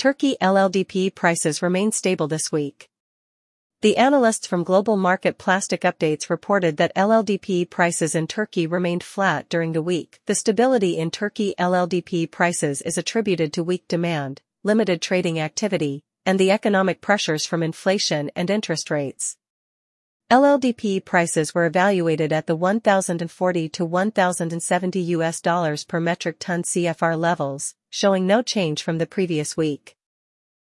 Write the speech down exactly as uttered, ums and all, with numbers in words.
Turkey L L D P prices remain stable this week. The analysts from Global Market Plastic Updates reported that L L D P prices in Turkey remained flat during the week. The stability in Turkey L L D P prices is attributed to weak demand, limited trading activity, and the economic pressures from inflation and interest rates. L L D P prices were evaluated at the one thousand forty to one thousand seventy U S dollars per metric ton C F R levels, showing no change from the previous week.